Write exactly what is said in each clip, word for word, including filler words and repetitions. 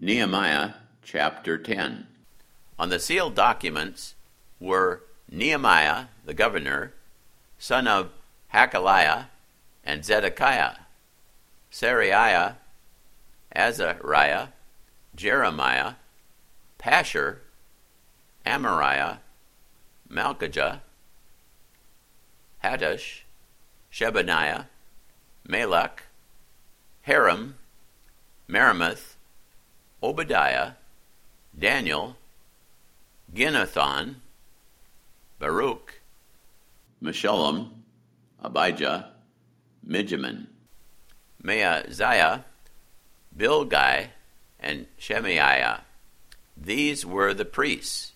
Nehemiah chapter ten. On the sealed documents were Nehemiah, the governor, son of Hakaliah, and Zedekiah, Seraiah, Azariah, Jeremiah, Pashur, Amariah, Malchijah, Hattush, Shebaniah, Malach, Haram, Meremoth, Obadiah, Daniel, Ginnethon, Baruch, Meshullam, Abijah, Mijamin, Maaziah, Bilgai, and Shemaiah. These were the priests.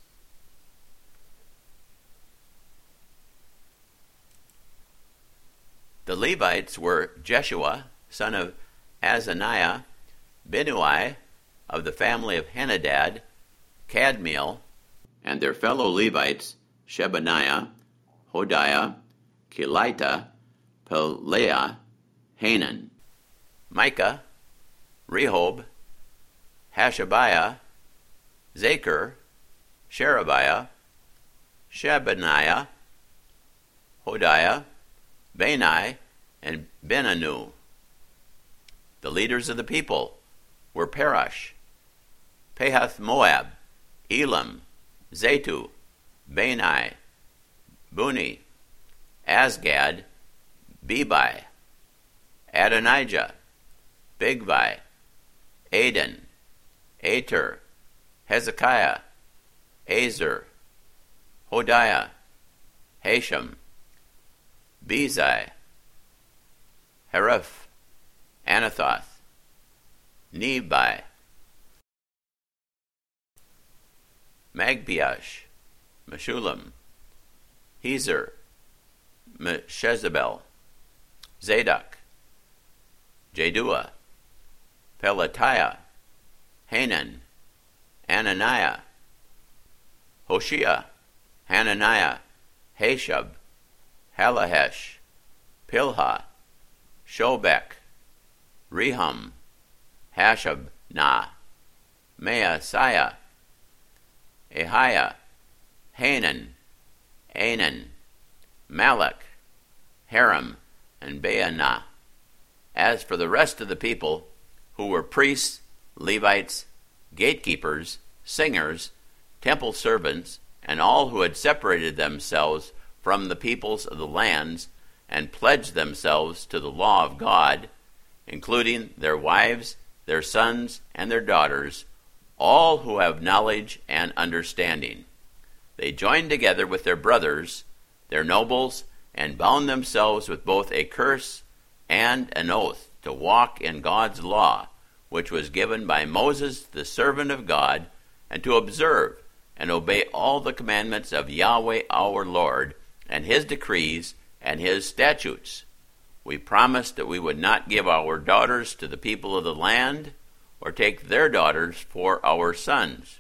The Levites were Jeshua, son of Azaniah, Binnui, of the family of Henadad, Kadmiel, and their fellow Levites, Shebaniah, Hodiah, Kelita, Pelaiah, Hanan, Micah, Rehob, Hashabiah, Zachar, Sherebiah, Shebaniah, Hodiah, Bani, and Benanu. The leaders of the people were Parash, Pahath-Moab, Elam, Zatu, Bani, Buni, Azgad, Bebai, Adonijah, Bigvai, Aden, Ater, Hezekiah, Azer, Hodiah, Hashem, Bezai, Hareph, Anathoth, Nebai, Magbiash, Meshullam, Hezer, Meshezabel, Zadok, Jaddua, Pelatiah, Hanan, Ananiah, Hoshea, Hananiah, Hashab, Halahesh, Pilha, Shobek, Rehum, Hashabnah, Maaseiah, Ahiah, Hanan, Anan, Malach, Haram, and Baanah. As for the rest of the people, who were priests, Levites, gatekeepers, singers, temple servants, and all who had separated themselves from the peoples of the lands and pledged themselves to the law of God, including their wives, their sons, and their daughters, all who have knowledge and understanding. They joined together with their brothers, their nobles, and bound themselves with both a curse and an oath to walk in God's law, which was given by Moses, the servant of God, and to observe and obey all the commandments of Yahweh our Lord, and his decrees and his statutes. We promised that we would not give our daughters to the people of the land, or take their daughters for our sons.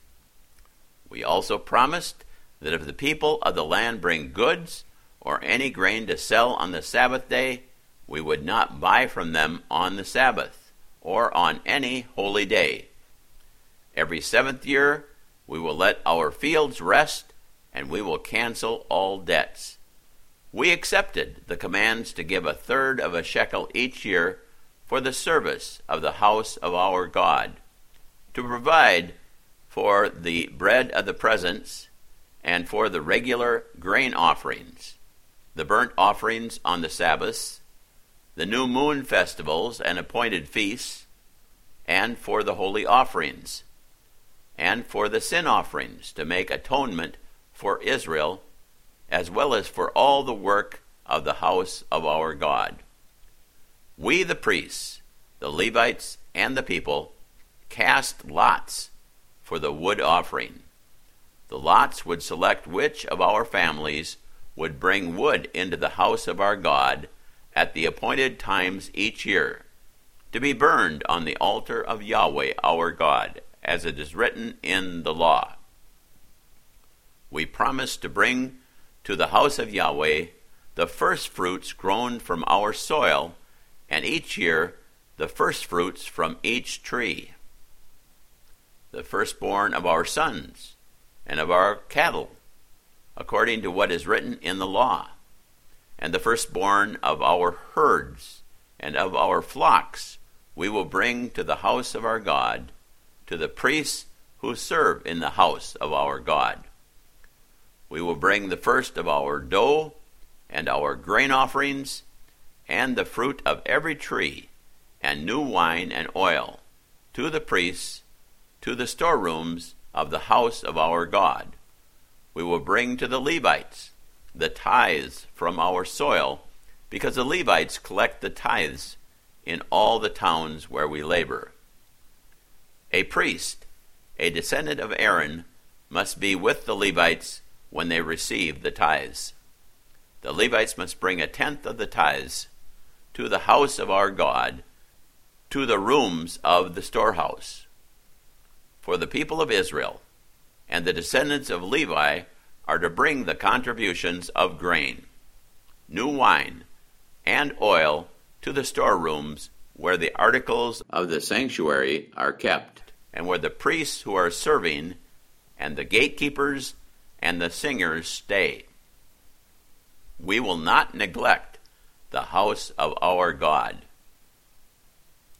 We also promised that if the people of the land bring goods or any grain to sell on the Sabbath day, we would not buy from them on the Sabbath or on any holy day. Every seventh year we will let our fields rest, and we will cancel all debts. We accepted the commands to give a third of a shekel each year for the service of the house of our God, to provide for the bread of the presence and for the regular grain offerings, the burnt offerings on the Sabbaths, the new moon festivals and appointed feasts, and for the holy offerings, and for the sin offerings to make atonement for Israel, as well as for all the work of the house of our God. We, the priests, the Levites, and the people, cast lots for the wood offering. The lots would select which of our families would bring wood into the house of our God at the appointed times each year, to be burned on the altar of Yahweh our God, as it is written in the law. We promised to bring to the house of Yahweh the first fruits grown from our soil, and each year the first fruits from each tree. the firstborn of our sons and of our cattle, according to what is written in the law, and the firstborn of our herds and of our flocks we will bring to the house of our God, to the priests who serve in the house of our God. We will bring the first of our dough and our grain offerings, and the fruit of every tree, and new wine and oil, to the priests, to the storerooms of the house of our God. We will bring to the Levites the tithes from our soil, because the Levites collect the tithes in all the towns where we labor. A priest, a descendant of Aaron, must be with the Levites when they receive the tithes. The Levites must bring a tenth of the tithes to the house of our God, to the rooms of the storehouse. For the people of Israel and the descendants of Levi are to bring the contributions of grain, new wine, and oil to the storerooms where the articles of the sanctuary are kept, and where the priests who are serving, and the gatekeepers, and the singers stay. We will not neglect the house of our God.